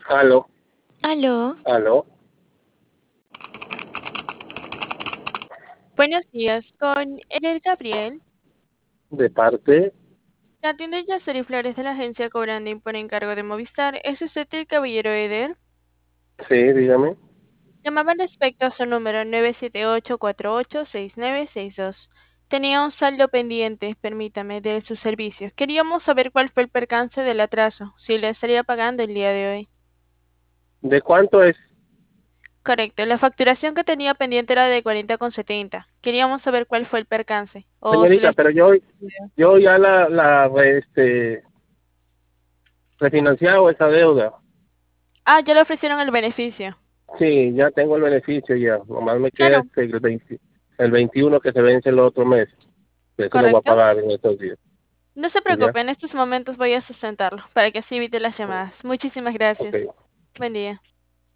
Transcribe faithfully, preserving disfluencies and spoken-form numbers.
Aló, Aló, aló, buenos días, con el Gabriel. de parte, La atiende Yaceri Flores de la agencia Cobranding por encargo de Movistar. ¿Es usted el caballero Eder? sí, dígame. Llamaba respecto a su número nueve siete ocho cuatro ocho seis nueve seis dos. Tenía un saldo pendiente, permítame, de sus servicios. Queríamos saber cuál fue el percance del atraso, si le estaría pagando el día de hoy. ¿De cuánto es? Correcto, la facturación que tenía pendiente era de cuarenta con setenta. Queríamos saber cuál fue el percance, o si le Señorita, pero yo, estaría... yo ya la, la, este, refinanciado esa deuda. Ah, ya le ofrecieron el beneficio. Sí, ya tengo el beneficio ya. Nomás me queda Claro, este, el, veinte el veintiuno que se vence el otro mes. Eso lo voy a correcto. pagar en estos días. No se Ya, preocupe, en estos momentos voy a sustentarlo para que así evite las llamadas. Muchísimas gracias. ok. Buen día.